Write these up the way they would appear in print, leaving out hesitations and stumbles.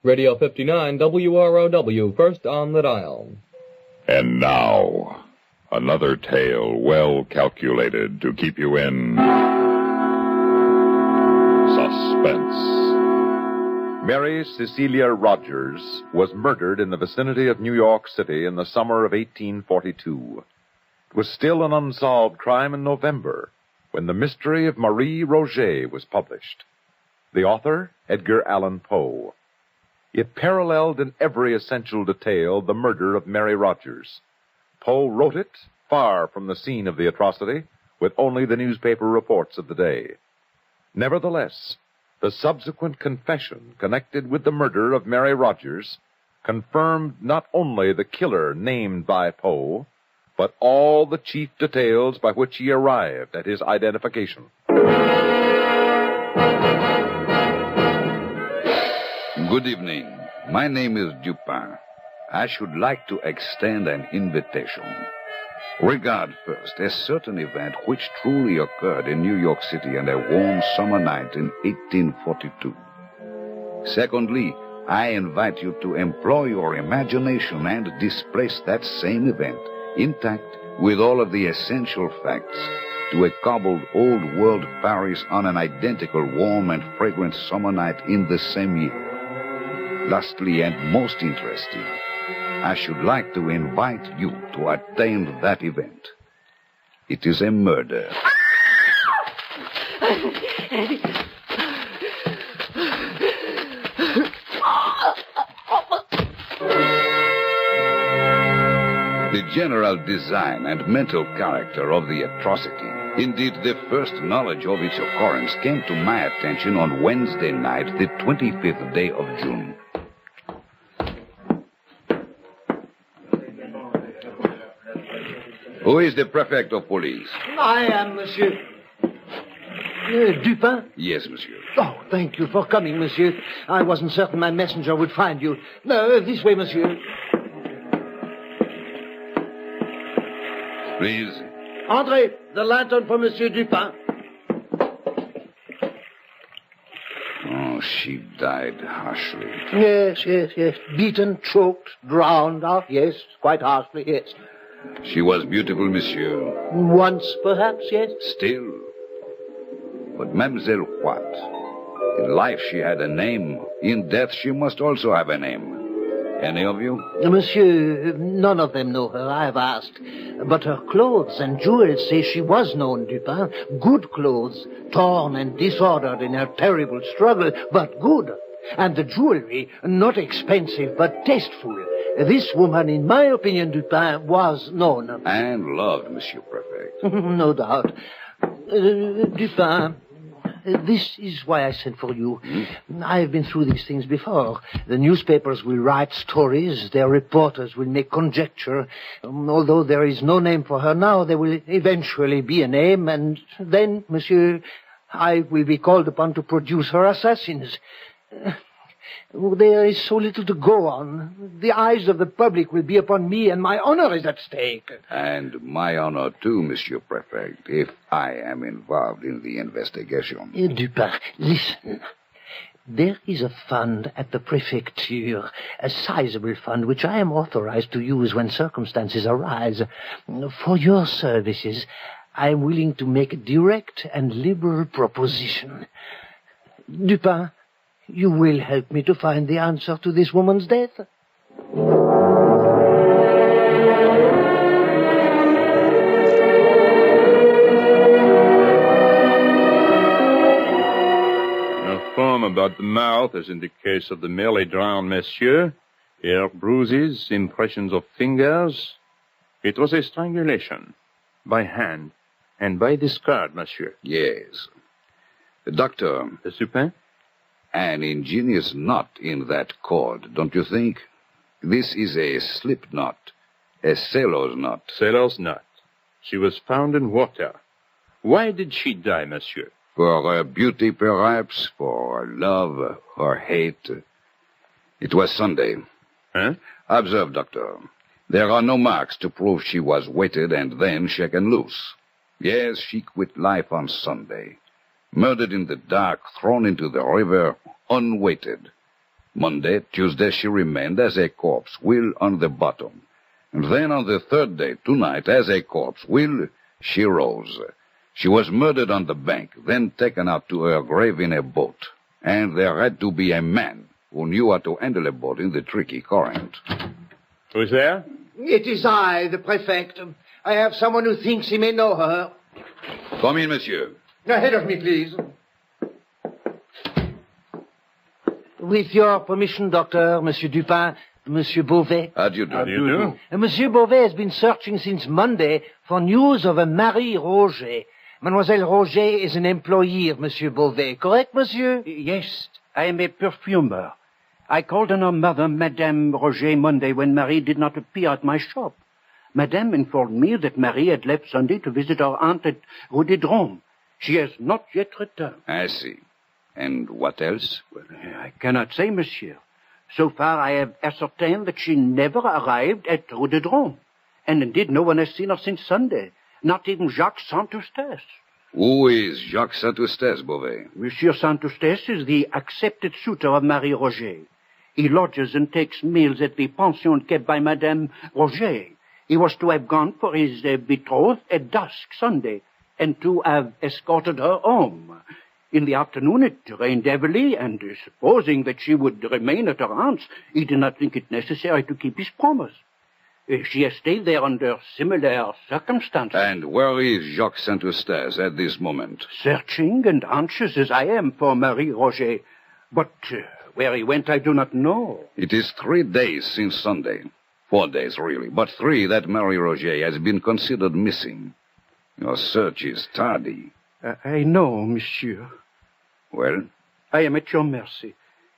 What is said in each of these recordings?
Radio 59 WROW, first on the dial. And now, another tale well calculated to keep you in suspense. Mary Cecilia Rogers was murdered in the vicinity of New York City in the summer of 1842. It was still an unsolved crime in November when The Mystery of Marie Roget was published. The author, Edgar Allan Poe. It paralleled in every essential detail the murder of Mary Rogers. Poe wrote it far from the scene of the atrocity, with only the newspaper reports of the day. Nevertheless, the subsequent confession connected with the murder of Mary Rogers confirmed not only the killer named by Poe, but all the chief details by which he arrived at his identification. Good evening. My name is Dupin. I should like to extend an invitation. Regard first a certain event which truly occurred in New York City on a warm summer night in 1842. Secondly, I invite you to employ your imagination and displace that same event, intact with all of the essential facts, to a cobbled old-world Paris on an identical warm and fragrant summer night in the same year. Lastly, and most interesting, I should like to invite you to attend that event. It is a murder. The general design and mental character of the atrocity, indeed the first knowledge of its occurrence, came to my attention on Wednesday night, the 25th day of June. Who is the prefect of police? I am, monsieur. Dupin? Yes, monsieur. Oh, thank you for coming, monsieur. I wasn't certain my messenger would find you. No, this way, monsieur. Please. Entrez, the lantern for Monsieur Dupin. Oh, she died harshly. Yes. Beaten, choked, drowned. Oh, yes, quite harshly, yes. She was beautiful, monsieur. Once, perhaps, yes. Still. But Mademoiselle what? In life she had a name. In death she must also have a name. Any of you? Monsieur, none of them know her, I have asked. But her clothes and jewels say she was known, Dupin. Good clothes, torn and disordered in her terrible struggle, but good. And the jewelry, not expensive, but tasteful. This woman, in my opinion, Dupin, was known. And loved, Monsieur Prefect. No doubt. Dupin, this is why I sent for you. I've been through these things before. The newspapers will write stories. Their reporters will make conjecture. Although there is no name for her now, there will eventually be a name. And then, monsieur, I will be called upon to produce her assassins. There is so little to go on. The eyes of the public will be upon me, and my honor is at stake. And my honor, too, Monsieur Prefect, if I am involved in the investigation. Dupin, listen. There is a fund at the prefecture, a sizable fund which I am authorized to use when circumstances arise. For your services, I am willing to make a direct and liberal proposition. Dupin, you will help me to find the answer to this woman's death? A foam about the mouth, as in the case of the merely drowned monsieur. Here, bruises, impressions of fingers. It was a strangulation. By hand. And by discard, monsieur. Yes. Doctor. Supin? An ingenious knot in that cord, don't you think? This is a slip knot, a sailor's knot. Sailor's knot. She was found in water. Why did she die, monsieur? For her beauty, perhaps, for her love, her hate. It was Sunday. Huh? Observe, Doctor. There are no marks to prove she was weighted and then shaken loose. Yes, she quit life on Sunday. Murdered in the dark, thrown into the river, unweighted. Monday, Tuesday, she remained as a corpse, will on the bottom. And then on the third day, tonight, as a corpse, will, she rose. She was murdered on the bank, then taken out to her grave in a boat. And there had to be a man who knew how to handle a boat in the tricky current. Who's there? It is I, the prefect. I have someone who thinks he may know her. Come in, monsieur. Ahead of me, please. With your permission, Doctor, Monsieur Dupin, Monsieur Beauvais. How do you do? How do you do? Monsieur Beauvais has been searching since Monday for news of a Marie Roger. Mademoiselle Roger is an employee of Monsieur Beauvais, correct, monsieur? Yes, I am a perfumer. I called on her mother, Madame Roger, Monday when Marie did not appear at my shop. Madame informed me that Marie had left Sunday to visit her aunt at Rue des Drômes. She has not yet returned. I see. And what else? Well, I cannot say, monsieur. So far, I have ascertained that she never arrived at Rue des Drômes. And indeed, no one has seen her since Sunday. Not even Jacques Saint-Eustache. Who is Jacques Saint-Eustache, Beauvais? Monsieur Saint-Eustache is the accepted suitor of Marie Roger. He lodges and takes meals at the pension kept by Madame Roger. He was to have gone for his betrothed at dusk Sunday, and to have escorted her home. In the afternoon it rained heavily, and supposing that she would remain at her aunt's, he did not think it necessary to keep his promise. She has stayed there under similar circumstances. And where is Jacques Saint-Eustache at this moment? Searching and anxious as I am for Marie Roger. But where he went I do not know. It is 3 days since Sunday. 4 days, really, but 3 that Marie Roger has been considered missing. Your search is tardy. I know, monsieur. Well? I am at your mercy.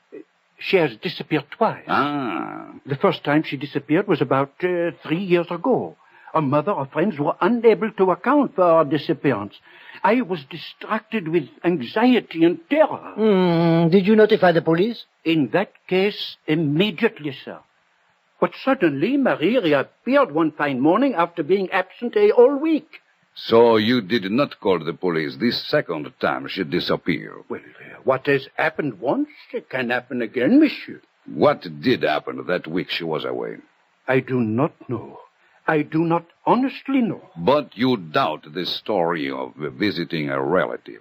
She has disappeared twice. Ah. The first time she disappeared was about 3 years ago. Her mother or friends were unable to account for her disappearance. I was distracted with anxiety and terror. Did you notify the police? In that case, immediately, sir. But suddenly, Marie reappeared one fine morning after being absent a whole week. So you did not call the police this second time she disappeared? Well, what has happened once can happen again, monsieur. What did happen that week she was away? I do not know. I do not honestly know. But you doubt the story of visiting a relative.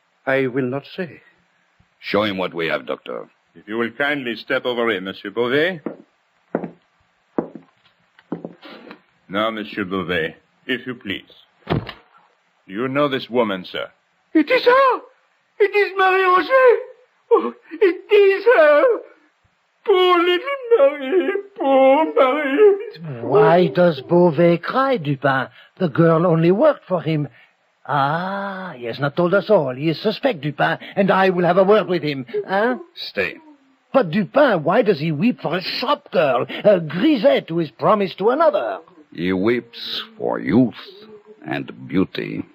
I will not say. Show him what we have, Doctor. If you will kindly step over here, Monsieur Beauvais. Now, Monsieur Beauvais, if you please. Do you know this woman, sir? It is her! It is Marie Roger! Oh, it is her! Poor little Marie! Poor Marie! Why does Beauvais cry, Dupin? The girl only worked for him. Ah, he has not told us all. He is suspect, Dupin, and I will have a word with him. Huh? Stay. But Dupin, why does he weep for a shop girl, a grisette who is promised to another? He weeps for youth and beauty.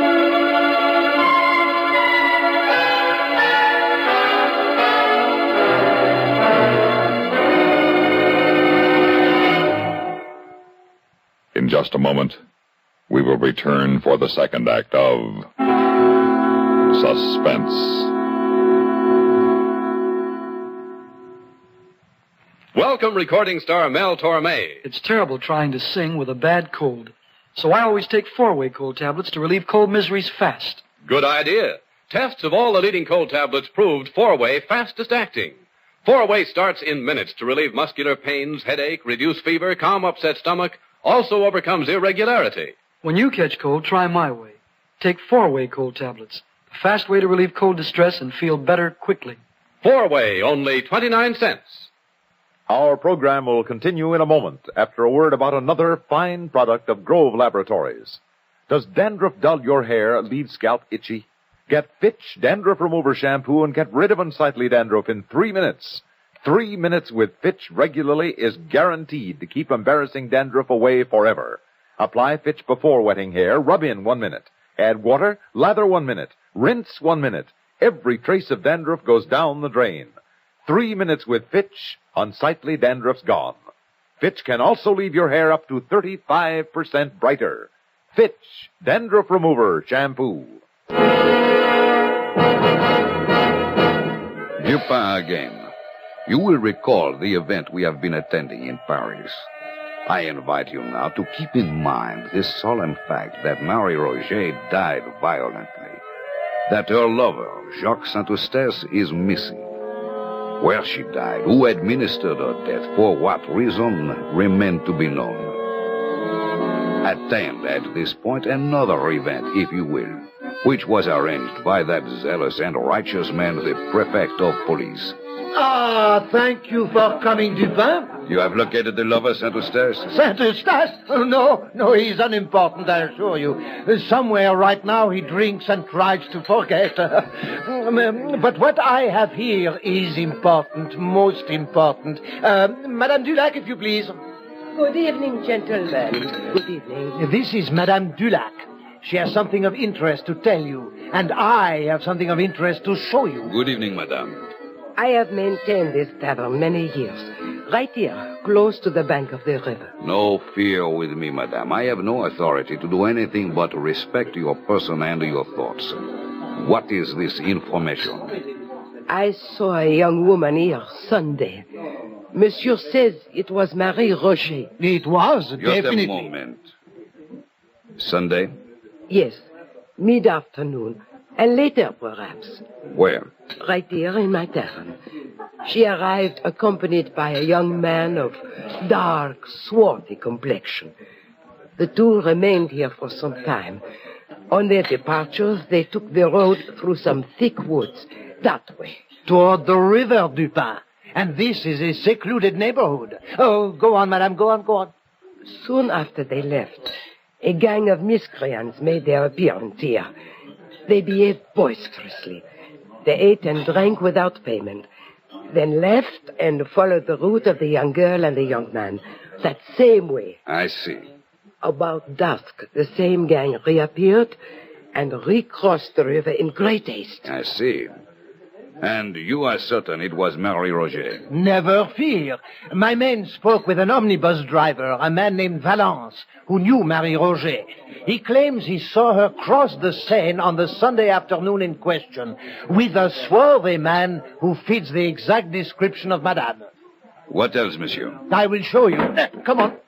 In just a moment, we will return for the second act of Suspense. Welcome, recording star Mel Torme. It's terrible trying to sing with a bad cold. So I always take 4-way cold tablets to relieve cold miseries fast. Good idea. Tests of all the leading cold tablets proved 4-way fastest acting. 4-way starts in minutes to relieve muscular pains, headache, reduce fever, calm upset stomach, also overcomes irregularity. When you catch cold, try my way. Take 4-way cold tablets. A fast way to relieve cold distress and feel better quickly. 4-way, only 29 cents. Our program will continue in a moment after a word about another fine product of Grove Laboratories. Does dandruff dull your hair, leave scalp itchy? Get Fitch Dandruff Remover Shampoo and get rid of unsightly dandruff in 3 minutes. 3 minutes with Fitch regularly is guaranteed to keep embarrassing dandruff away forever. Apply Fitch before wetting hair, rub in 1 minute. Add water, lather 1 minute, rinse 1 minute. Every trace of dandruff goes down the drain. 3 minutes with Fitch, unsightly dandruff's gone. Fitch can also leave your hair up to 35% brighter. Fitch Dandruff Remover Shampoo. Dupin again. You will recall the event we have been attending in Paris. I invite you now to keep in mind this solemn fact that Marie Roger died violently, that her lover, Jacques Saint-Eustache, is missing. Where she died, who administered her death, for what reason, remain to be known. Attend at this point another event, if you will, which was arranged by that zealous and righteous man, the prefect of police. Ah, thank you for coming, Dupin. You have located the lover, Saint-Eustache? Saint-Eustache? Oh, no, he's unimportant, I assure you. Somewhere right now he drinks and tries to forget. But what I have here is important, most important. Madame Dulac, if you please. Good evening, gentlemen. Good evening. This is Madame Dulac. She has something of interest to tell you, and I have something of interest to show you. Good evening, madame. I have maintained this tavern many years, right here, close to the bank of the river. No fear with me, madame. I have no authority to do anything but respect your person and your thoughts. What is this information? I saw a young woman here Sunday. Monsieur says it was Marie Roger. It was, Just definitely. a moment. Sunday? Yes, mid-afternoon, and later perhaps. Where? Right here in my tavern. She arrived accompanied by a young man of dark, swarthy complexion. The two remained here for some time. On their departure, they took the road through some thick woods, that way. Toward the river, Dupin. And this is a secluded neighborhood. Oh, go on, madame, go on. Soon after they left, a gang of miscreants made their appearance here. They behaved boisterously. They ate and drank without payment, then left and followed the route of the young girl and the young man, that same way. I see. About dusk, the same gang reappeared and recrossed the river in great haste. I see. And you are certain it was Marie Roger? Never fear. My men spoke with an omnibus driver, a man named Valence, who knew Marie Roger. He claims he saw her cross the Seine on the Sunday afternoon in question, with a swarthy man who fits the exact description of Madame. What else, monsieur? I will show you. Come on.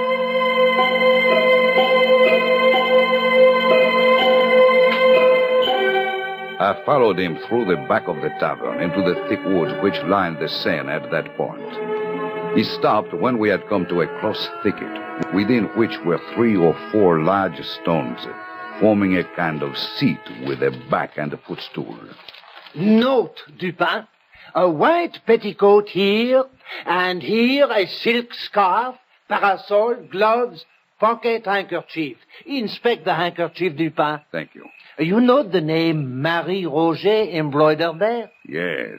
I followed him through the back of the tavern into the thick woods which lined the Seine at that point. He stopped when we had come to a close thicket, within which were 3 or 4 large stones, forming a kind of seat with a back and a footstool. Note, Dupin. A white petticoat here, and here a silk scarf, parasol, gloves, pocket handkerchief. Inspect the handkerchief, Dupin. Thank you. You note the name Marie Roger embroidered there? Yes.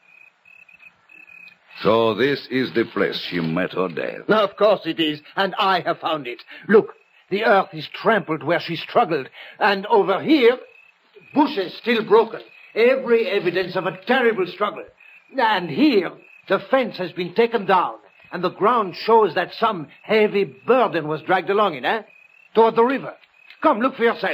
So this is the place she met her death. Of course it is, and I have found it. Look, the earth is trampled where she struggled, and over here, bushes still broken. Every evidence of a terrible struggle. And here, the fence has been taken down, and the ground shows that some heavy burden was dragged along it, toward the river. Come, look for yourself.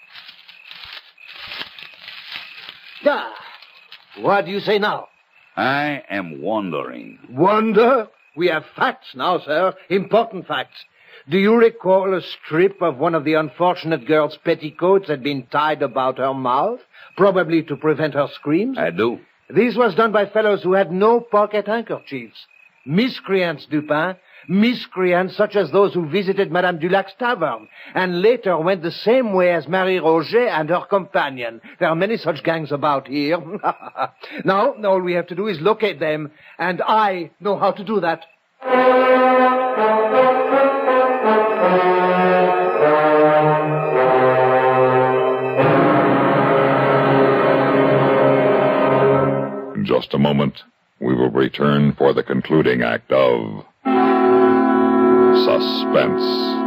Ah, what do you say now? I am wondering. Wonder? We have facts now, sir. Important facts. Do you recall a strip of one of the unfortunate girl's petticoats had been tied about her mouth, probably to prevent her screams? I do. This was done by fellows who had no pocket handkerchiefs. Miscreants, Dupin. Miscreants such as those who visited Madame Dulac's tavern, and later went the same way as Marie Roger and her companion. There are many such gangs about here. Now, all we have to do is locate them, and I know how to do that. In just a moment, we will return for the concluding act of Suspense.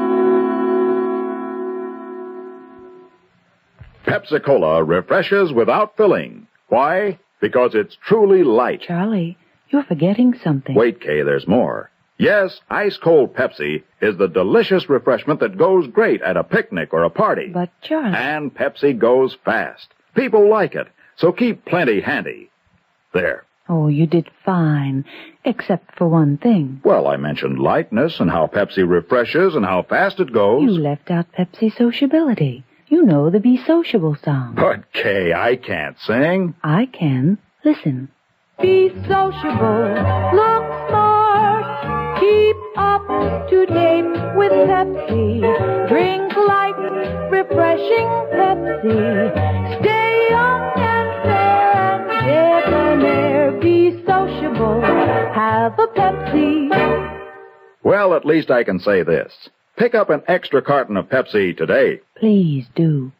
Pepsi-Cola refreshes without filling. Why? Because it's truly light. Charlie, you're forgetting something. Wait, Kay, there's more. Yes, ice-cold Pepsi is the delicious refreshment that goes great at a picnic or a party. But, Charlie... And Pepsi goes fast. People like it, so keep plenty handy. There. Oh, you did fine, except for one thing. Well, I mentioned lightness and how Pepsi refreshes and how fast it goes. You left out Pepsi sociability. You know the Be Sociable song. But, Kay, I can't sing. I can. Listen. Be sociable, look smart, keep up to date with Pepsi. Drink light, refreshing Pepsi. Stay young and fair and debonair. Be sociable, have a Pepsi. Well, at least I can say this. Pick up an extra carton of Pepsi today. Please do.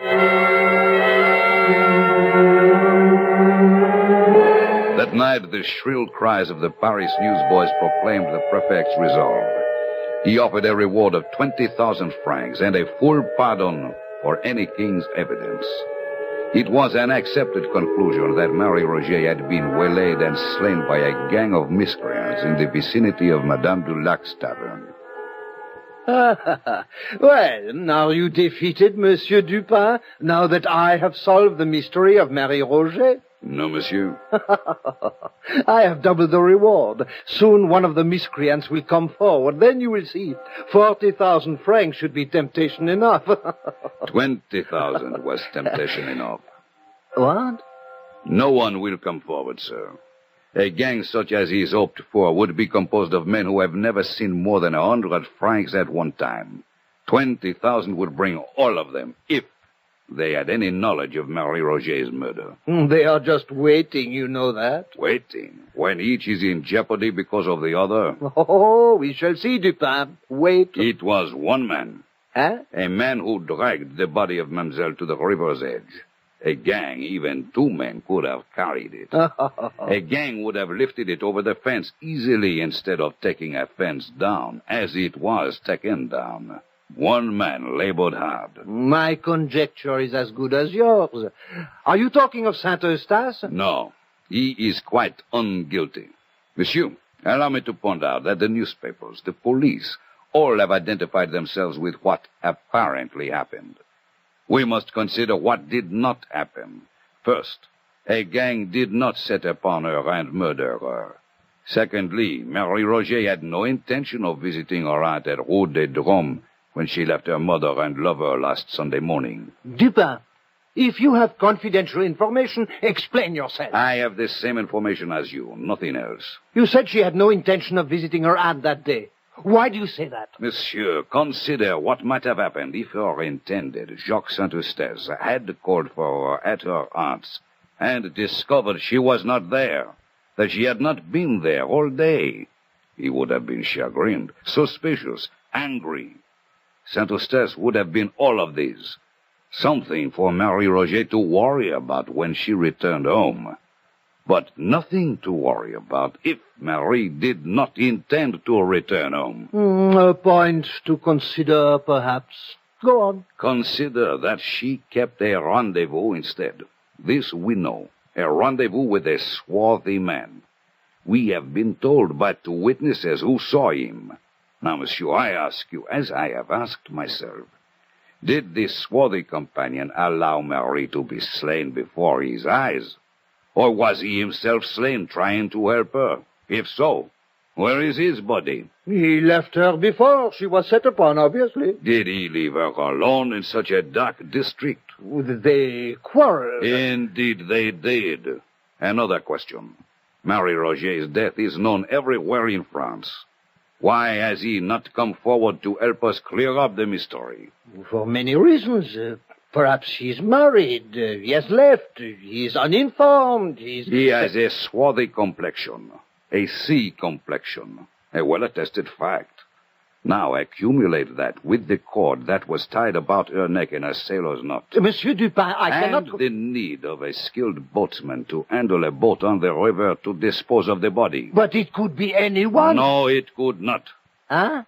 That night, the shrill cries of the Paris newsboys proclaimed the prefect's resolve. He offered a reward of 20,000 francs and a full pardon for any king's evidence. It was an accepted conclusion that Marie Roget had been waylaid and slain by a gang of miscreants in the vicinity of Madame Dulac's tavern. Well, now you defeated Monsieur Dupin, now that I have solved the mystery of Marie Roget? No, monsieur. I have doubled the reward. Soon one of the miscreants will come forward. Then you will see. 40,000 francs should be temptation enough. 20,000 was temptation enough. What? No one will come forward, sir. A gang such as he's hoped for would be composed of men who have never seen more than 100 francs at one time. 20,000 would bring all of them, if they had any knowledge of Marie Roget's murder. They are just waiting, you know that. Waiting? When each is in jeopardy because of the other? Oh, we shall see, Dupin. Wait. It was one man. Huh? A man who dragged the body of Mademoiselle to the river's edge. A gang, even two men, could have carried it. A gang would have lifted it over the fence easily instead of taking a fence down, as it was taken down. One man labored hard. My conjecture is as good as yours. Are you talking of Saint-Eustache? No, he is quite unguilty. Monsieur, allow me to point out that the newspapers, the police, all have identified themselves with what apparently happened. We must consider what did not happen. First, a gang did not set upon her and murder her. Secondly, Marie Roget had no intention of visiting her aunt at Rue des Drômes when she left her mother and lover last Sunday morning. Dupin, if you have confidential information, explain yourself. I have the same information as you, nothing else. You said she had no intention of visiting her aunt that day. Why do you say that? Monsieur, consider what might have happened if her intended, Jacques Saint-Eustache, had called for her at her aunt's and discovered she was not there, that she had not been there all day. He would have been chagrined, suspicious, angry. Saint-Eustache would have been all of these. Something for Marie Roget to worry about when she returned home. But nothing to worry about if Marie did not intend to return home. A point to consider, perhaps. Go on. Consider that she kept a rendezvous instead. This we know. A rendezvous with a swarthy man. We have been told by two witnesses who saw him. Now, monsieur, I ask you, as I have asked myself, did this swarthy companion allow Marie to be slain before his eyes? Or was he himself slain trying to help her? If so, where is his body? He left her before she was set upon, obviously. Did he leave her alone in such a dark district? They quarreled. Indeed they did. Another question. Marie Roget's death is known everywhere in France. Why has he not come forward to help us clear up the mystery? For many reasons. Perhaps he's married. He has left. He's uninformed. He has a swarthy complexion. A sea complexion. A well-attested fact. Now accumulate that with the cord that was tied about her neck in a sailor's knot. Monsieur Dupin, I cannot... And the need of a skilled boatsman to handle a boat on the river to dispose of the body. But it could be anyone. No, it could not. Huh?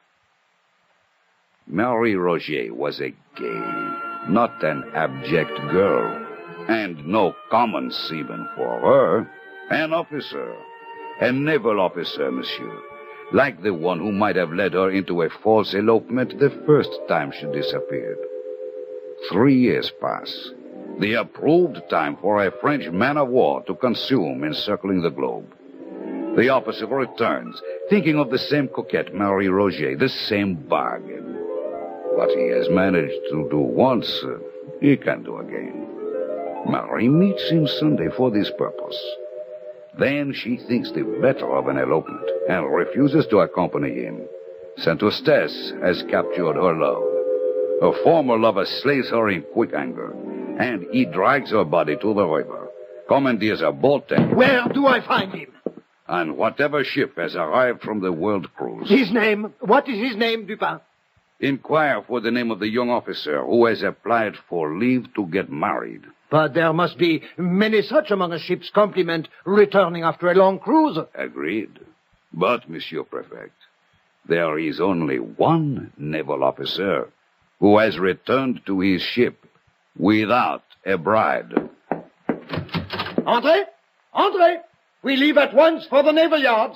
Marie Roget was a gay, not an abject girl, and no common seaman for her. An officer, a naval officer, monsieur, like the one who might have led her into a false elopement the first time she disappeared. 3 years pass. The approved time for a French man-of-war to consume encircling the globe. The officer returns, thinking of the same coquette, Marie Roget, the same bargain. What he has managed to do once, he can do again. Marie meets him Sunday for this purpose. Then she thinks the better of an elopement and refuses to accompany him. Saint Eustace has captured her love. Her former lover slays her in quick anger, and he drags her body to the river, commandeers a boat, and... Where do I find him? On whatever ship has arrived from the world cruise. His name? What is his name, Dupin? Inquire for the name of the young officer who has applied for leave to get married. But there must be many such among a ship's complement returning after a long cruise. Agreed. But, Monsieur Prefect, there is only one naval officer who has returned to his ship without a bride. Entrez! Entrez! We leave at once for the naval yards.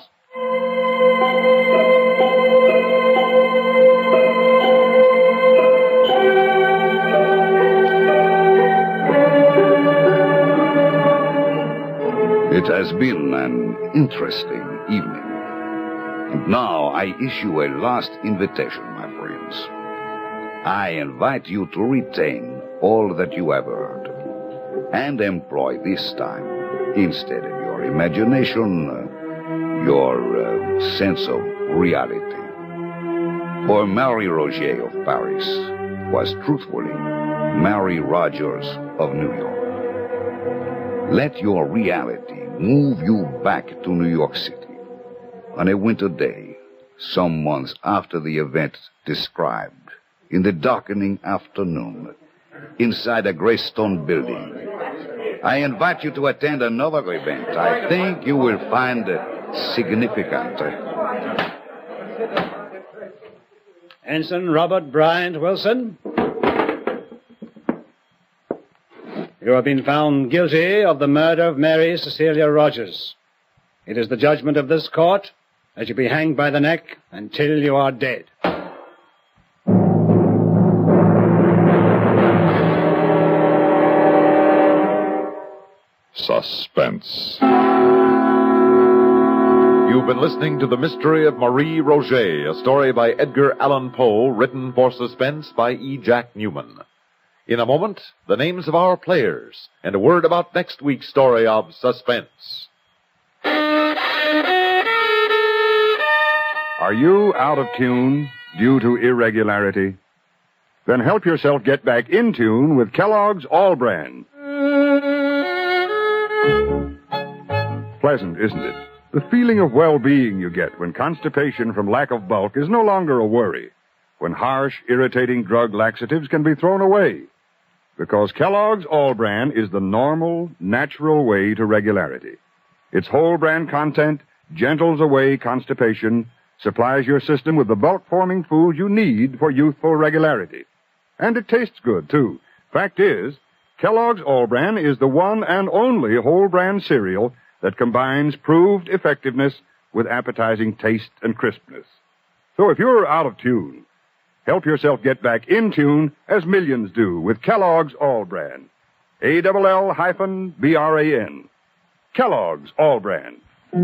It has been an interesting evening. And now I issue a last invitation, my friends. I invite you to retain all that you have heard and employ this time, instead of your imagination, your sense of reality. For Marie Roget of Paris was truthfully Mary Rogers of New York. Let your reality move you back to New York City on a winter day, some months after the event described, in the darkening afternoon, inside a gray stone building. I invite you to attend another event I think you will find significant. Ensign Robert Bryant Wilson. You have been found guilty of the murder of Mary Cecilia Rogers. It is the judgment of this court that you be hanged by the neck until you are dead. Suspense. You've been listening to The Mystery of Marie Roget, a story by Edgar Allan Poe, written for Suspense by E. Jack Newman. In a moment, the names of our players, and a word about next week's story of Suspense. Are you out of tune due to irregularity? Then help yourself get back in tune with Kellogg's All Bran. Pleasant, isn't it? The feeling of well-being you get when constipation from lack of bulk is no longer a worry, when harsh, irritating drug laxatives can be thrown away. Because Kellogg's All Bran is the normal, natural way to regularity. Its whole bran content gentles away constipation, supplies your system with the bulk-forming food you need for youthful regularity. And it tastes good, too. Fact is, Kellogg's All Bran is the one and only whole bran cereal that combines proved effectiveness with appetizing taste and crispness. So if you're out of tune, help yourself get back in tune as millions do with Kellogg's All Bran. ALL-BRAN. Kellogg's All Bran.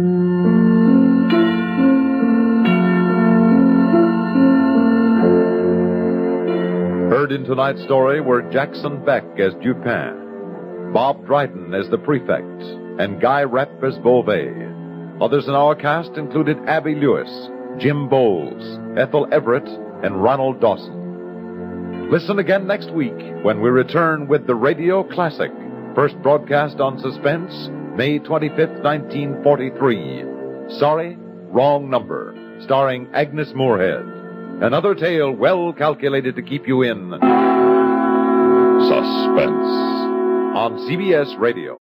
Heard in tonight's story were Jackson Beck as Dupin, Bob Dryden as the Prefect, and Guy Repp as Beauvais. Others in our cast included Abby Lewis, Jim Bowles, Ethel Everett, and Ronald Dawson. Listen again next week when we return with the Radio Classic, first broadcast on Suspense, May 25th, 1943. Sorry, Wrong Number, starring Agnes Moorehead. Another tale well calculated to keep you in suspense on CBS Radio.